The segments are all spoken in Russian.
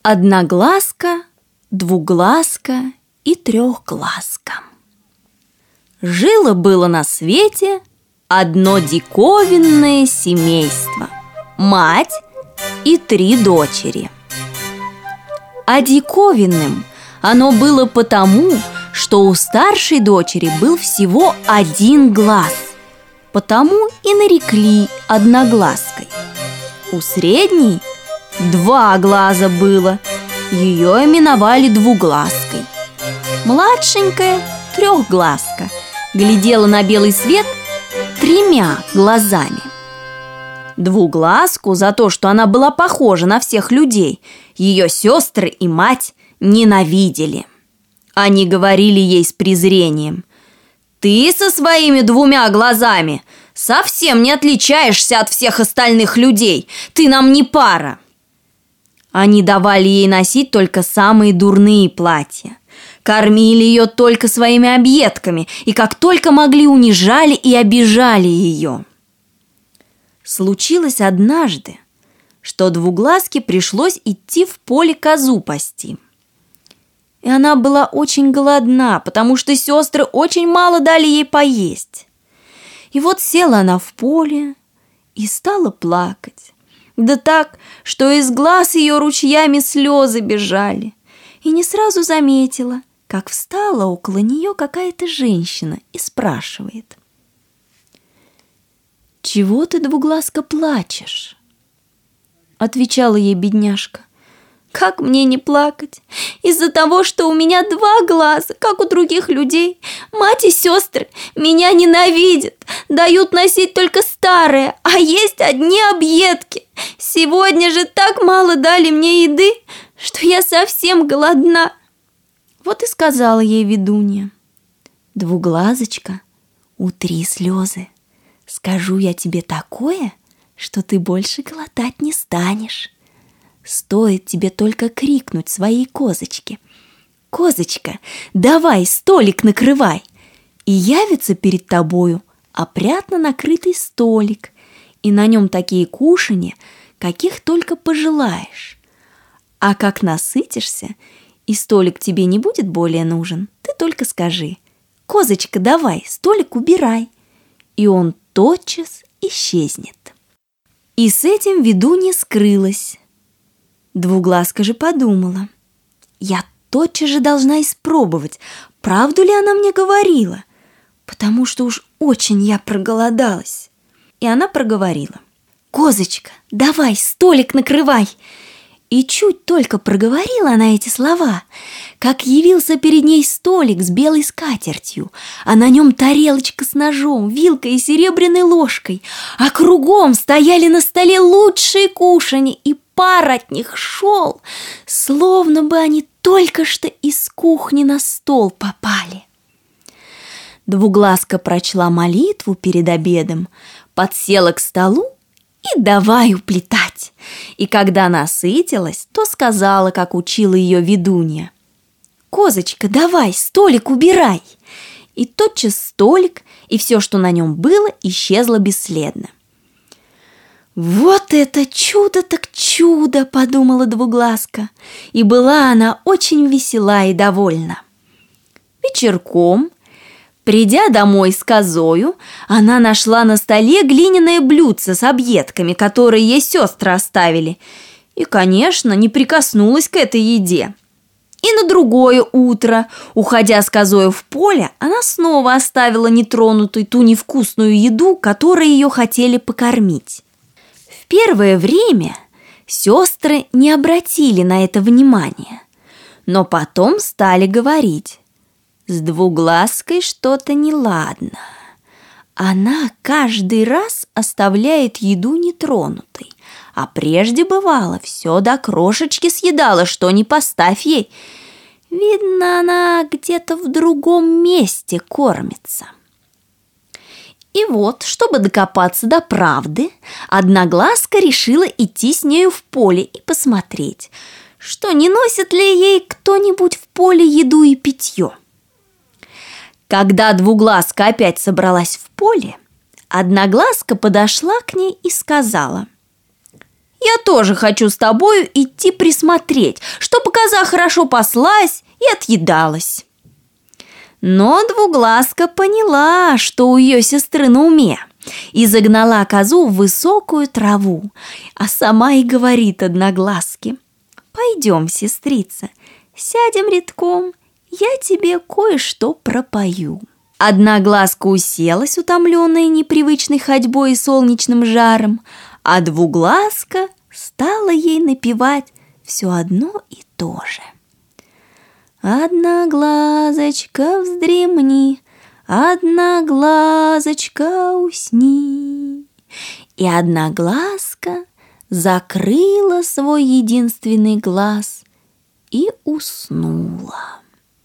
Одноглазка, двуглазка и трехглазка. Жило-было на свете одно диковинное семейство, мать и 3 дочери. А диковинным оно было потому, что у старшей дочери был всего 1 глаз, потому и нарекли одноглазкой. У средней 2 глаза было, ее именовали двуглазкой. Младшенькая, трехглазка, глядела на белый свет 3 глазами. Двуглазку за то, что она была похожа на всех людей, ее сестры и мать ненавидели. Они говорили ей с презрением: «Ты со своими 2 глазами совсем не отличаешься от всех остальных людей, ты нам не пара». Они давали ей носить только самые дурные платья, кормили ее только своими объедками и как только могли унижали и обижали ее. Случилось однажды, что двуглазке пришлось идти в поле козу пасти. И она была очень голодна, потому что сестры очень мало дали ей поесть. И вот села она в поле и стала плакать. Да так, что из глаз ее ручьями слезы бежали. И не сразу заметила, как встала около нее какая-то женщина и спрашивает: «Чего ты, двуглазка, плачешь?» Отвечала ей бедняжка: «Как мне не плакать? Из-за того, что у меня 2 глаза, как у других людей. Мать и сестры меня ненавидят, дают носить только старое, а есть одни объедки. Сегодня же так мало дали мне еды, что я совсем голодна». Вот и сказала ей ведунья: «Двуглазочка, утри слезы. Скажу я тебе такое, что ты больше голодать не станешь. Стоит тебе только крикнуть своей козочке: „Козочка, давай столик накрывай!“ И явится перед тобою опрятно накрытый столик, и на нем такие кушанья, каких только пожелаешь. А как насытишься, и столик тебе не будет более нужен, ты только скажи: „Козочка, давай столик убирай!“ И он тотчас исчезнет». И с этим ведунья скрылась. Двуглазка же подумала: «Я тотчас же должна испробовать, правду ли она мне говорила, потому что уж очень я проголодалась». И она проговорила: «Козочка, давай столик накрывай!» И чуть только проговорила она эти слова, как явился перед ней столик с белой скатертью, а на нем тарелочка с ножом, вилкой и серебряной ложкой, а кругом стояли на столе лучшие кушанья, и пар от них шел, словно бы они только что из кухни на стол попали. Двуглазка прочла молитву перед обедом, подсела к столу и давай уплетать. И когда насытилась, то сказала, как учила ее ведунья: «Козочка, давай столик убирай!» И тотчас столик и все, что на нем было, исчезло бесследно. «Вот это чудо так чудо!» – подумала двуглазка, и была она очень весела и довольна. Вечерком, придя домой с козою, она нашла на столе глиняное блюдце с объедками, которые ей сестры оставили, и, конечно, не прикоснулась к этой еде. И на другое утро, уходя с козою в поле, она снова оставила нетронутой ту невкусную еду, которой ее хотели покормить. В первое время сестры не обратили на это внимания, но потом стали говорить: «С двуглазкой что-то неладно. Она каждый раз оставляет еду нетронутой, а прежде бывало все до крошечки съедала, что ни поставь ей. Видно, она где-то в другом месте кормится». И вот, чтобы докопаться до правды, одноглазка решила идти с нею в поле и посмотреть, что не носит ли ей кто-нибудь в поле еду и питье. Когда двуглазка опять собралась в поле, одноглазка подошла к ней и сказала: Я тоже хочу с тобою идти присмотреть, чтобы коза хорошо паслась и отъедалась». Но Двугласка поняла, что у ее сестры на уме, и загнала козу в высокую траву, а сама и говорит Одногласке: «Пойдем, сестрица, сядем редком, я тебе кое-что пропою». Одногласка уселась, утомленная непривычной ходьбой и солнечным жаром, а Двугласка стала ей напевать все одно и то же. «Одноглазочка, вздремни, одноглазочка, усни». И Одногласка закрыла свой единственный глаз и уснула.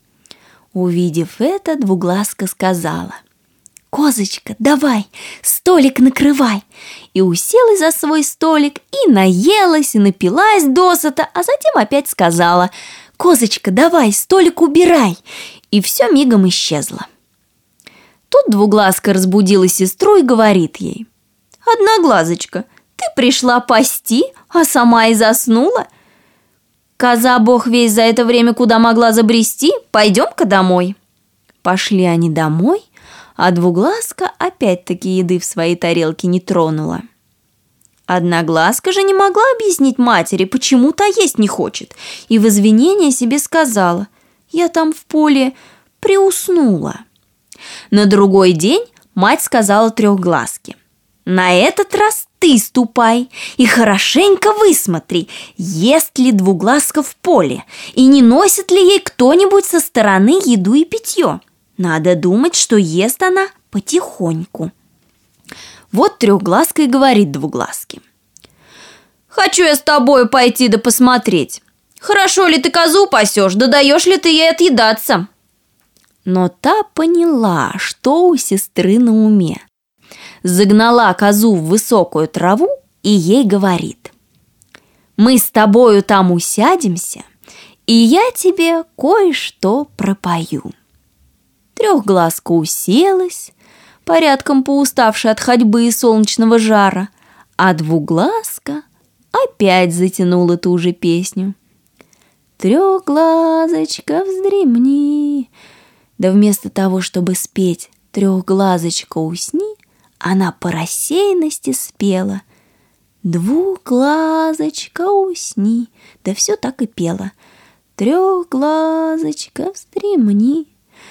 Увидев это, Двугласка сказала: «Козочка, давай, столик накрывай!» И уселась за свой столик, и наелась, и напилась досыта, а затем опять сказала: «Козочка, давай, столик убирай!» И все мигом исчезло. Тут Двугласка разбудила сестру и говорит ей: «Одноглазочка, ты пришла пасти, а сама и заснула? Коза бог весть за это время куда могла забрести, пойдем-ка домой». Пошли они домой, а Двугласка опять-таки еды в своей тарелке не тронула. Одногласка же не могла объяснить матери, почему та есть не хочет, и в извинение себе сказала: «Я там в поле приуснула». На другой день мать сказала Трехгласке: «На этот раз ты ступай и хорошенько высмотри, ест ли Двугласка в поле, и не носит ли ей кто-нибудь со стороны еду и питье. Надо думать, что ест она потихоньку». Вот Трехгласка и говорит Двугласке: «Хочу я с тобою пойти да посмотреть, хорошо ли ты козу пасешь, да даешь ли ты ей отъедаться». Но та поняла, что у сестры на уме. Загнала козу в высокую траву и ей говорит: «Мы с тобою там усядемся, и я тебе кое-что пропою». Трехгласка уселась, порядком поуставшая от ходьбы и солнечного жара, а Двугласка опять затянула ту же песню: «Трехглазочка, вздремни». Да вместо того, чтобы спеть «Трехглазочка, усни», она по рассеянности спела «Двуглазочка, усни». Да все так и пела: «Трехглазочка, вздремни,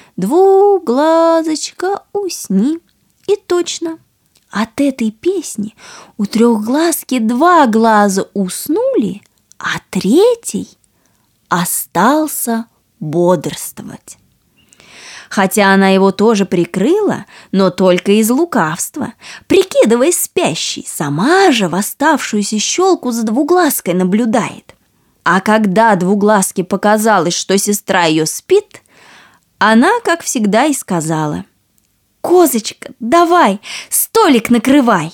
двуглазочка, усни». И точно, от этой песни у Трехгласки 2 глаза уснули, а 3 остался бодрствовать. Хотя она его тоже прикрыла, но только из лукавства, прикидываясь спящей, сама же в оставшуюся щелку за Двуглаской наблюдает. А когда Двугласке показалось, что сестра ее спит, она, как всегда, и сказала: «Козочка, давай, столик накрывай».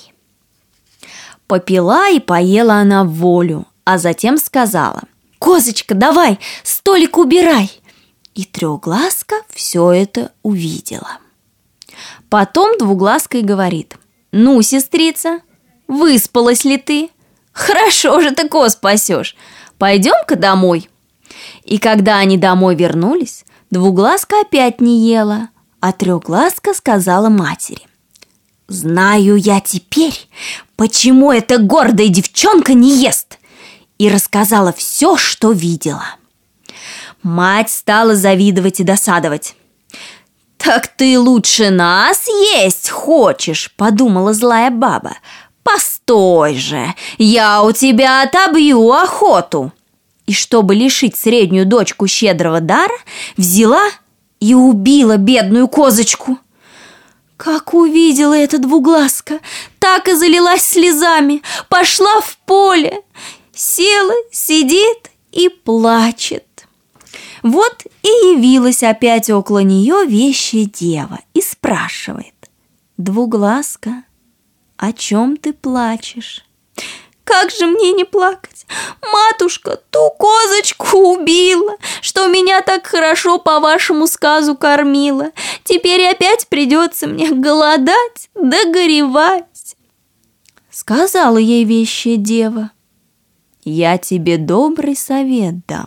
Попила и поела она в волю, а затем сказала: «Козочка, давай, столик убирай». И Трехгласка все это увидела. Потом Двугласка и говорит: «Ну, сестрица, выспалась ли ты? Хорошо же ты коз пасешь. Пойдем-ка домой». И когда они домой вернулись, Двугласка опять не ела, а Трехгласка сказала матери: «Знаю я теперь, почему эта гордая девчонка не ест», и рассказала все, что видела. Мать стала завидовать и досадовать. «Так ты лучше нас есть хочешь», — подумала злая баба. «Постой же, я у тебя отобью охоту». И чтобы лишить среднюю дочку щедрого дара, взяла и убила бедную козочку. Как увидела это Двугласка, так и залилась слезами, пошла в поле, села, сидит и плачет. Вот и явилась опять около нее вещая дева и спрашивает: «Двугласка, о чем ты плачешь?» «Как же мне не плакать? Матушка ту козочку убила, что меня так хорошо по вашему сказу кормила. Теперь опять придется мне голодать да горевать». Сказала ей вещая дева: я тебе добрый совет дам.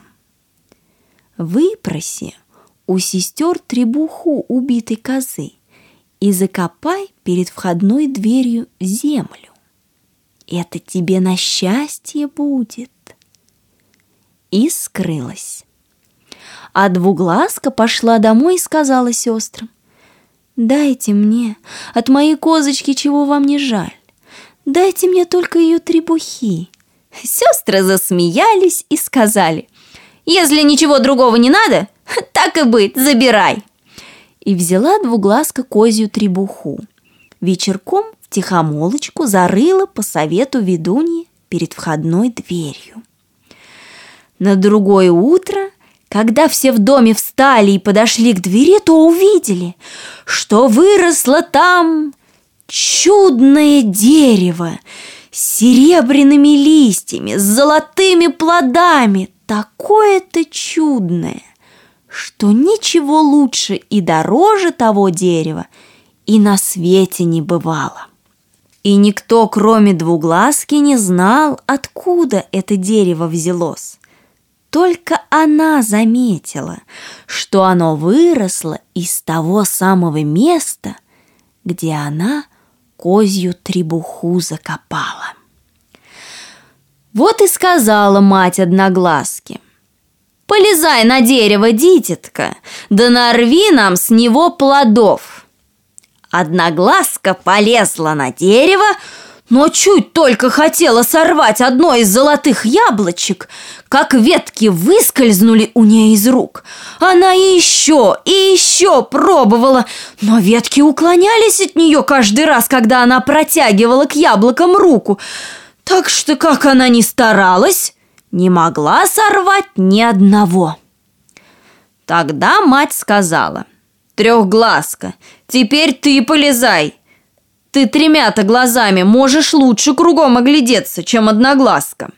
Выпроси у сестер требуху убитой козы и закопай перед входной дверью в землю. Это тебе на счастье будет. И скрылась. А Двугласка пошла домой и сказала сестрам: дайте мне от моей козочки, чего вам не жаль. Дайте мне только ее требухи. Сестры засмеялись и сказали: если ничего другого не надо, так и быть, забирай. И взяла Двугласка козью требуху. Вечерком втихомолочку зарыла по совету ведуньи перед входной дверью. На другое утро, когда все в доме встали и подошли к двери, то увидели, что выросло там чудное дерево с серебряными листьями, с золотыми плодами, такое-то чудное, что ничего лучше и дороже того дерева и на свете не бывало. И никто, кроме Двугласки, не знал, откуда это дерево взялось. Только она заметила, что оно выросло из того самого места, где она козью требуху закопала. Вот и сказала мать Одногласке: полезай на дерево, дитятка, да нарви нам с него плодов. Одногласка полезла на дерево, но чуть только хотела сорвать одно из золотых яблочек, как ветки выскользнули у нее из рук. Она еще и еще пробовала, но ветки уклонялись от нее каждый раз, когда она протягивала к яблокам руку. Так что, как она ни старалась, не могла сорвать ни одного. Тогда мать сказала: Трехгласка, теперь ты полезай. Ты 3 глазами можешь лучше кругом оглядеться, чем Одногласка.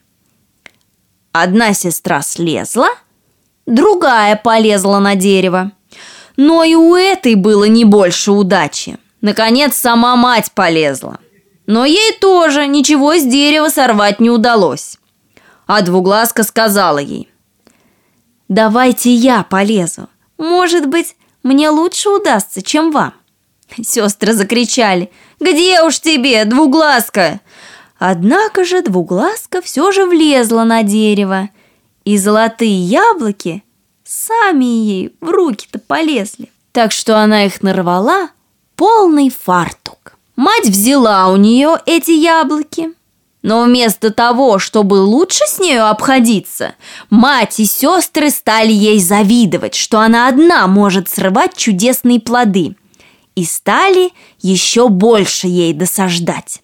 Одна сестра слезла, другая полезла на дерево. Но и у этой было не больше удачи. Наконец, сама мать полезла. Но ей тоже ничего с дерева сорвать не удалось. А Двугласка сказала ей: давайте я полезу. Может быть, мне лучше удастся, чем вам. Сестры закричали: где уж тебе, Двугласка? Однако же Двугласка все же влезла на дерево, и золотые яблоки сами ей в руки-то полезли, так что она их нарвала полный фартук. Мать взяла у нее эти яблоки, но вместо того, чтобы лучше с нею обходиться, мать и сестры стали ей завидовать, что она одна может срывать чудесные плоды, и стали еще больше ей досаждать.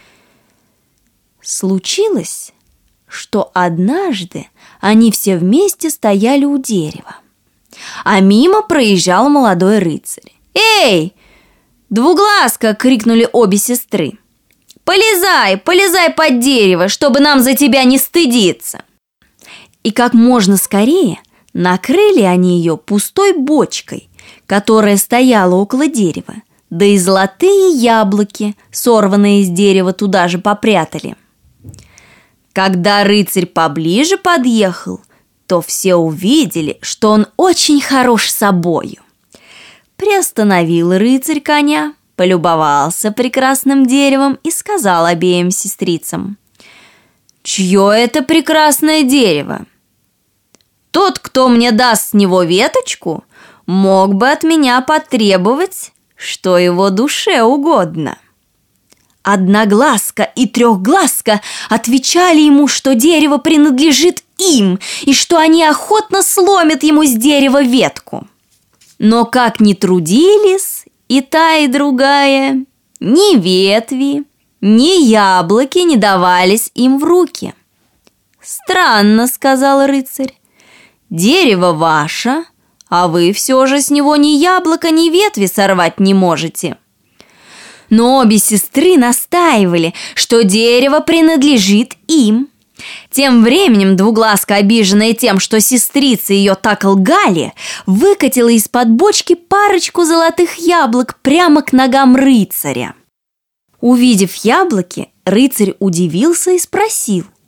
Случилось, что однажды они все вместе стояли у дерева, а мимо проезжал молодой рыцарь. «Эй, Двугласка!» — крикнули обе сестры. «Полезай, полезай под дерево, чтобы нам за тебя не стыдиться!» И как можно скорее накрыли они ее пустой бочкой, которая стояла около дерева, да и золотые яблоки, сорванные из дерева, туда же попрятали. Когда рыцарь поближе подъехал, то все увидели, что он очень хорош собою. Приостановил рыцарь коня, полюбовался прекрасным деревом и сказал обеим сестрицам: «Чье это прекрасное дерево? Тот, кто мне даст с него веточку, мог бы от меня потребовать, что его душе угодно». Одногласка и Трехгласка отвечали ему, что дерево принадлежит им и что они охотно сломят ему с дерева ветку. Но как ни трудились и та, и другая, ни ветви, ни яблоки не давались им в руки. «Странно», — сказал рыцарь, — «дерево ваше, а вы все же с него ни яблока, ни ветви сорвать не можете». Но обе сестры настаивали, что дерево принадлежит им. Тем временем Двугласка, обиженная тем, что сестрицы ее так лгали, выкатила из-под бочки парочку золотых яблок прямо к ногам рыцаря. Увидев яблоки, рыцарь удивился и спросил: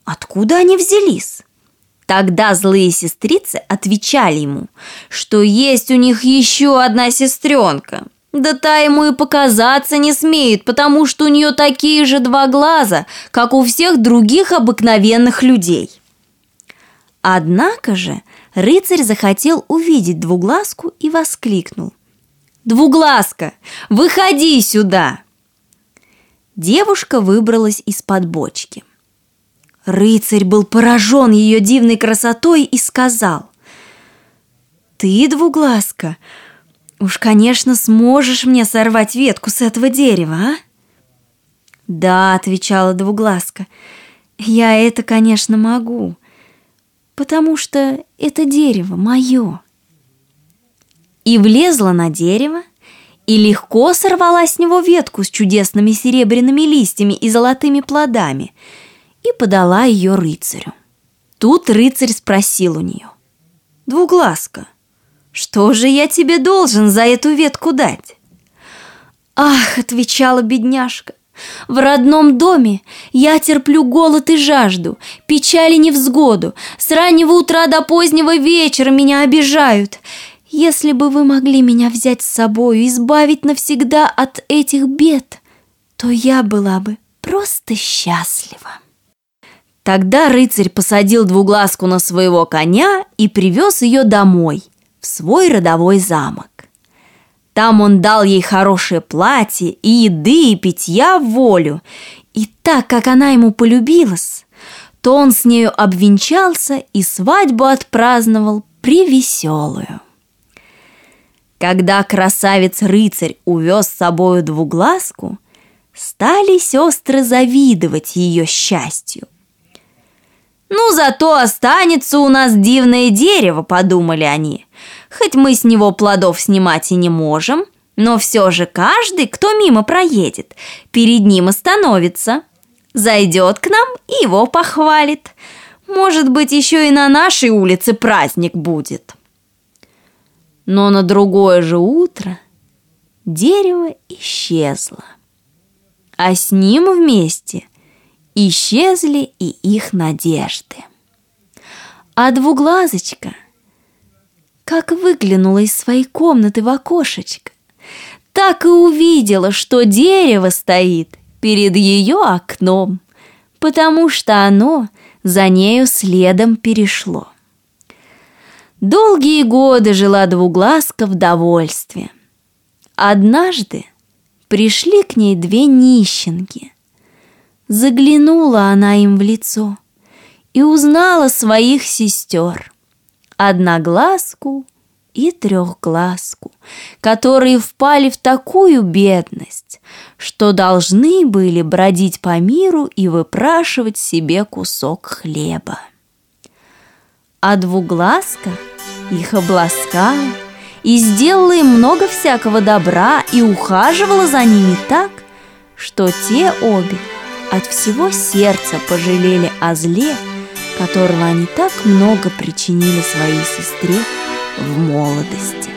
откуда они взялись. Тогда злые сестрицы отвечали ему, что есть у них еще одна сестренка. Да та ему и показаться не смеет, потому что у нее такие же 2 глаза, как у всех других обыкновенных людей. Однако же рыцарь захотел увидеть Двугласку и воскликнул: «Двугласка, выходи сюда!» Девушка выбралась из-под бочки. Рыцарь был поражен ее дивной красотой и сказал: «Ты, Двугласка, уж, конечно, сможешь мне сорвать ветку с этого дерева, а?» «Да», — отвечала Двугласка, — «я это, конечно, могу, потому что это дерево мое». И влезла на дерево, и легко сорвала с него ветку с чудесными серебряными листьями и золотыми плодами и подала ее рыцарю. Тут рыцарь спросил у нее: «Двугласка, что же я тебе должен за эту ветку дать?» «Ах», — отвечала бедняжка, — «в родном доме я терплю голод и жажду, печаль и невзгоду, с раннего утра до позднего вечера меня обижают. Если бы вы могли меня взять с собою и избавить навсегда от этих бед, то я была бы просто счастлива». Тогда рыцарь посадил Двугласку на своего коня и привез ее домой, в свой родовой замок. Там он дал ей хорошее платье и еды, и питья в волю, и так как она ему полюбилась, то он с нею обвенчался и свадьбу отпраздновал превеселую. Когда красавец-рыцарь увез с собою Двугласку, стали сестры завидовать ее счастью. «Ну, зато останется у нас дивное дерево», — подумали они. «Хоть мы с него плодов снимать и не можем, но все же каждый, кто мимо проедет, перед ним остановится, зайдет к нам и его похвалит. Может быть, еще и на нашей улице праздник будет». Но на другое же утро дерево исчезло, а с ним вместе исчезли и их надежды. А Двуглазочка, как выглянула из своей комнаты в окошечко, так и увидела, что дерево стоит перед ее окном, потому что оно за нею следом перешло. Долгие годы жила Двугласка в довольстве. Однажды пришли к ней 2 нищенки. Заглянула она им в лицо и узнала своих сестер, Одногласку и Трехгласку, которые впали в такую бедность, что должны были бродить по миру и выпрашивать себе кусок хлеба. А Двугласка их обласкала и сделала им много всякого добра и ухаживала за ними так, что те обе от всего сердца пожалели о зле, которого они так много причинили своей сестре в молодости.